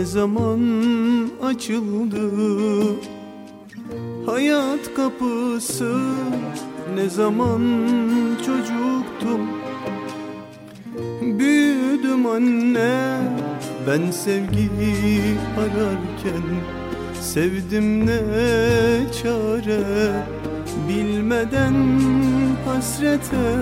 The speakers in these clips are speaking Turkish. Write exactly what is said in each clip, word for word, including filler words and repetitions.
Ne zaman açıldı hayat kapısı, ne zaman çocuktum, büyüdüm anne. Ben sevgiyi ararken sevdim ne çare, bilmeden hasrete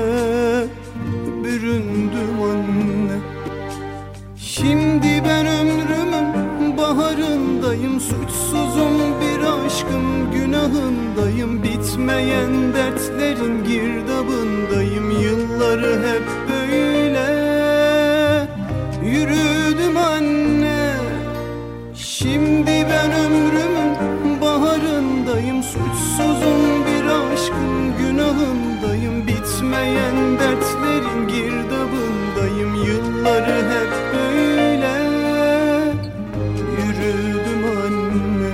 büründüm anne. Şimdi ben ömrümün baharındayım, suçsuzum bir aşkın günahındayım, bitmeyen dertlerin girdabındayım. Yılları hep böyle yürüdüm anne. Şimdi ben ömrümün baharındayım, suçsuzum bir aşkın günahındayım, bitmeyen dertlerin girdabındayım. Yılları hep böyle yürüdüm anne.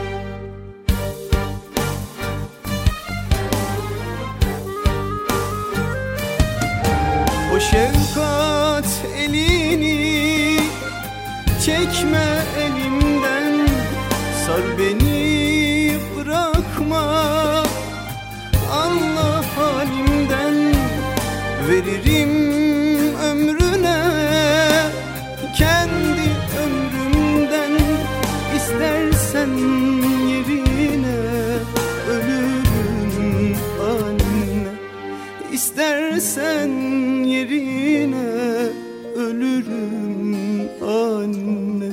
O şefkat elini çekme elimden, sar beni bırakma, anla halimden. Veririm ömrüne kendi ömrümden, istersen yerine ölürüm anne, istersen yerine ölürüm anne.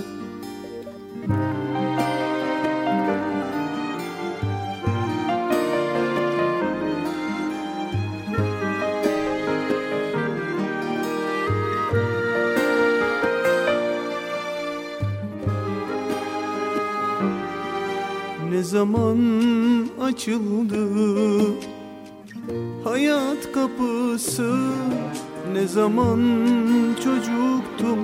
Ne zaman açıldı hayat kapısı, ne zaman çocuktum,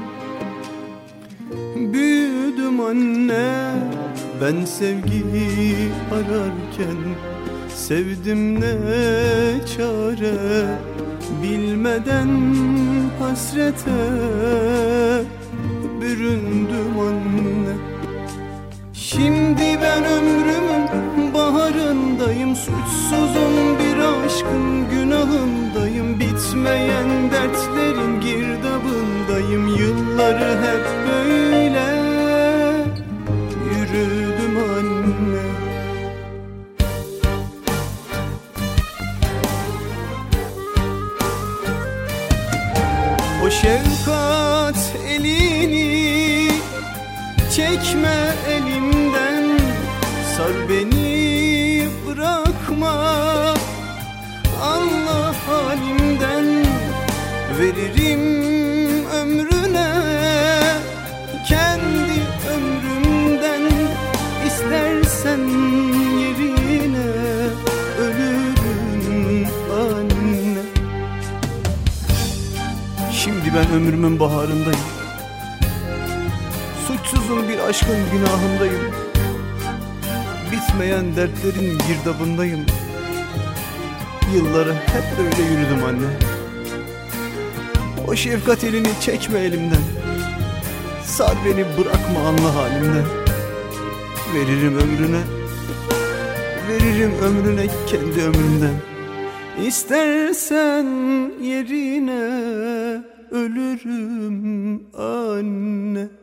büyüdüm anne. Ben sevgiyi ararken sevdim ne çare, bilmeden hasrete büründüm anne. Şimdi ben ömrümün baharındayım, suçsuzum bir aşkın günahındayım, bitmeyen dertlerin girdabındayım. Yılları hep böyle yürüdüm anne. O şefkat elini çekme elimden, sar beni bırakma, anla halimden. Veririm ömrüne kendi ömrümden, istersen yerine ölürüm anne. Şimdi ben ömrümün baharındayım, suçsuzum bir aşkın günahındayım, bitmeyen dertlerin girdabındayım. Yılları hep böyle yürüdüm anne. O şefkat elini çekme elimden, sar beni bırakma, anla halimden. Veririm ömrüne, veririm ömrüne kendi ömrümden, İstersen yerine ölürüm anne.